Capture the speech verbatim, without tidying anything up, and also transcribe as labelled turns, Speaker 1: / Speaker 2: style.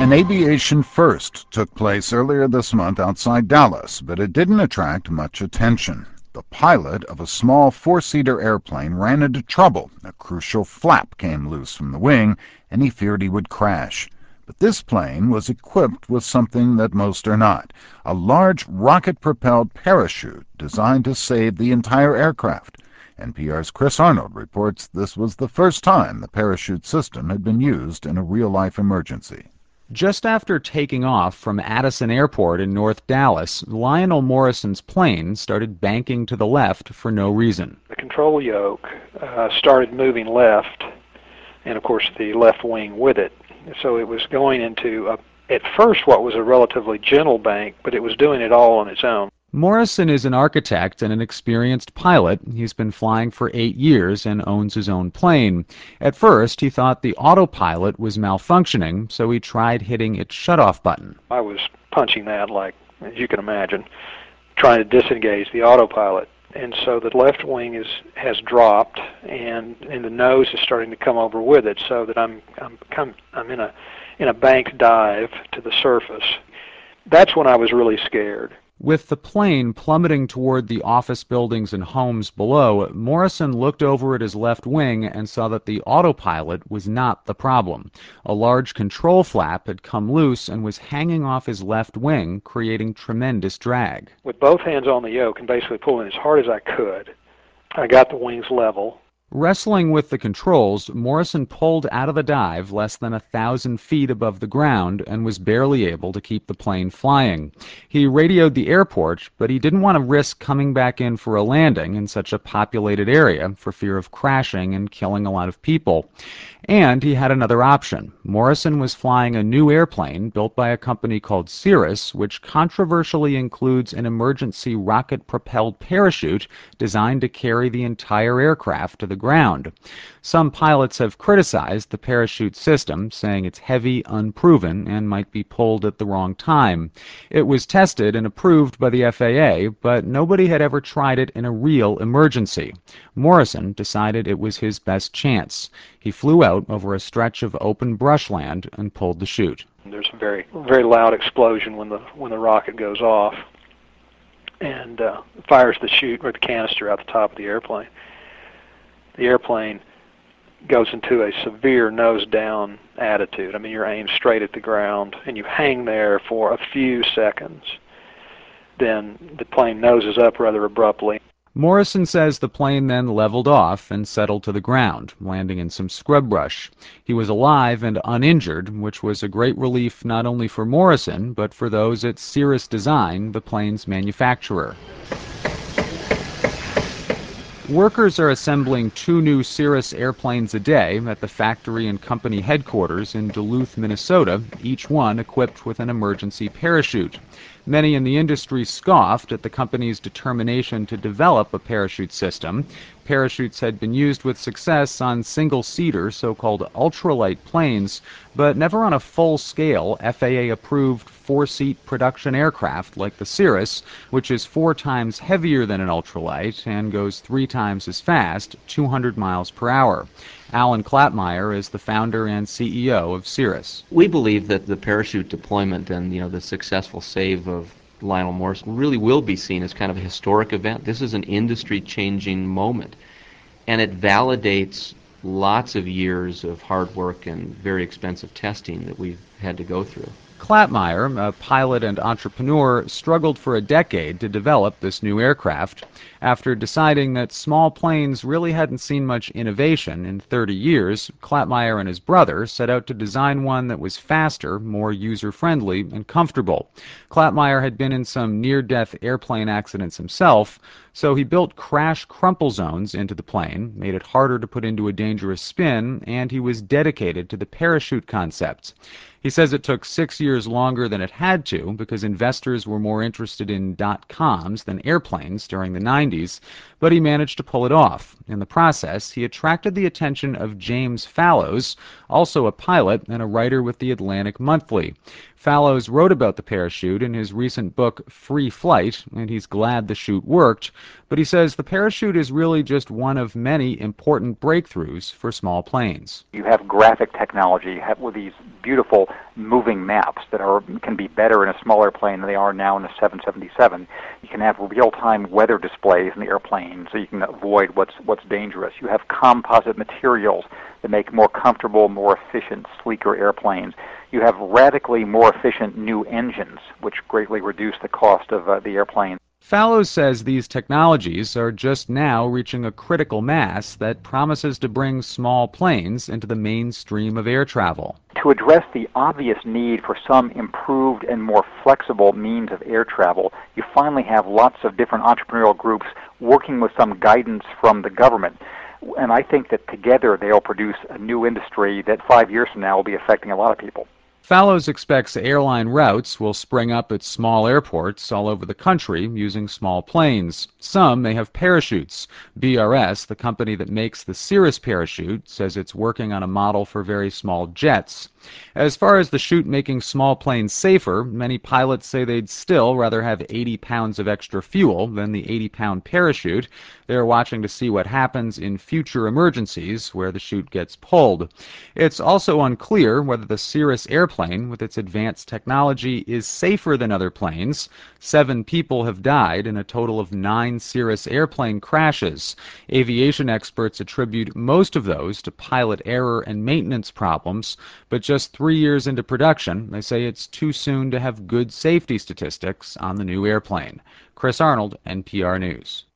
Speaker 1: An aviation first took place earlier this month outside Dallas, but it didn't attract much attention. The pilot of a small four-seater airplane ran into trouble. A crucial flap came loose from the wing, and he feared he would crash. But this plane was equipped with something that most are not, a large rocket-propelled parachute designed to save the entire aircraft. N P R's Chris Arnold reports this was the first time the parachute system had been used in a real-life emergency.
Speaker 2: Just after taking off from Addison Airport in North Dallas, Lionel Morrison's plane started banking to the left for no reason.
Speaker 3: The control yoke uh, started moving left, and of course the left wing with it. So it was going into, a, at first, what was a relatively gentle bank, but it was doing it all on its own.
Speaker 2: Morrison is an architect and an experienced pilot. He's been flying for eight years and owns his own plane. At first, he thought the autopilot was malfunctioning, so he tried hitting its shutoff button.
Speaker 3: I was punching that, like, as you can imagine, trying to disengage the autopilot. And so the left wing is has dropped, and, and the nose is starting to come over with it, so that I'm I'm I'm, I'm in a in a banked dive to the surface. That's when I was really scared.
Speaker 2: With the plane plummeting toward the office buildings and homes below, Morrison looked over at his left wing and saw that the autopilot was not the problem. A large control flap had come loose and was hanging off his left wing, creating tremendous drag.
Speaker 3: With both hands on the yoke and basically pulling as hard as I could, I got the wings level.
Speaker 2: Wrestling with the controls, Morrison pulled out of the dive less than a thousand feet above the ground and was barely able to keep the plane flying. He radioed the airport, but he didn't want to risk coming back in for a landing in such a populated area for fear of crashing and killing a lot of people. And he had another option. Morrison was flying a new airplane built by a company called Cirrus, which controversially includes an emergency rocket-propelled parachute designed to carry the entire aircraft to the ground. Some pilots have criticized the parachute system, saying it's heavy, unproven, and might be pulled at the wrong time. It was tested and approved by the F A A, but nobody had ever tried it in a real emergency. Morrison decided it was his best chance. He flew out over a stretch of open brushland and pulled the chute.
Speaker 3: There's a very, very loud explosion when the when the rocket goes off, and uh, fires the chute or the canister out the top of the airplane. The airplane goes into a severe nose-down attitude. I mean, you're aimed straight at the ground, and you hang there for a few seconds. Then the plane noses up rather abruptly.
Speaker 2: Morrison says the plane then leveled off and settled to the ground, landing in some scrub brush. He was alive and uninjured, which was a great relief not only for Morrison, but for those at Cirrus Design, the plane's manufacturer. Workers are assembling two new Cirrus airplanes a day at the factory and company headquarters in Duluth, Minnesota, each one equipped with an emergency parachute. Many in the industry scoffed at the company's determination to develop a parachute system. Parachutes had been used with success on single-seater, so-called ultralight planes, but never on a full-scale F A A-approved four-seat production aircraft like the Cirrus, which is four times heavier than an ultralight and goes three times as fast, two hundred miles per hour. Alan Klattmeyer is the founder and C E O of Cirrus.
Speaker 4: We believe that the parachute deployment and, you know, the successful save of Lionel Morrison really will be seen as kind of a historic event. This is an industry-changing moment, and it validates lots of years of hard work and very expensive testing that we've had to go through.
Speaker 2: Klattmeyer, a pilot and entrepreneur, struggled for a decade to develop this new aircraft. After deciding that small planes really hadn't seen much innovation in thirty years, Klattmeyer and his brother set out to design one that was faster, more user-friendly, and comfortable. Klattmeyer had been in some near-death airplane accidents himself, so he built crash crumple zones into the plane, made it harder to put into a dangerous spin, and he was dedicated to the parachute concept. He says it took six years longer than it had to because investors were more interested in dot-coms than airplanes during the nineties, but he managed to pull it off. In the process, he attracted the attention of James Fallows, also a pilot and a writer with the Atlantic Monthly. Fallows wrote about the parachute in his recent book, Free Flight, and he's glad the chute worked, But he says the parachute is really just one of many important breakthroughs for small planes.
Speaker 5: You have graphic technology, you have with these beautiful moving maps that are can be better in a smaller plane than they are now in a seven seventy-seven. You can have real-time weather displays in the airplane so you can avoid what's what's dangerous. You have composite materials that make more comfortable, more efficient, sleeker airplanes. You have radically more efficient new engines, which greatly reduce the cost of uh, the airplane.
Speaker 2: Fallows says these technologies are just now reaching a critical mass that promises to bring small planes into the mainstream of air travel.
Speaker 5: To address the obvious need for some improved and more flexible means of air travel, you finally have lots of different entrepreneurial groups working with some guidance from the government. And I think that together they'll produce a new industry that five years from now will be affecting a lot of people.
Speaker 2: Fallows expects airline routes will spring up at small airports all over the country using small planes. Some may have parachutes. B R S, the company that makes the Cirrus parachute, says it's working on a model for very small jets. As far as the chute making small planes safer, many pilots say they'd still rather have eighty pounds of extra fuel than the eighty pound parachute. They're watching to see what happens in future emergencies where the chute gets pulled. It's also unclear whether the Cirrus airplane, with its advanced technology, is safer than other planes. Seven people have died in a total of nine Cirrus airplane crashes. Aviation experts attribute most of those to pilot error and maintenance problems, but just three years into production, they say it's too soon to have good safety statistics on the new airplane. Chris Arnold, N P R News.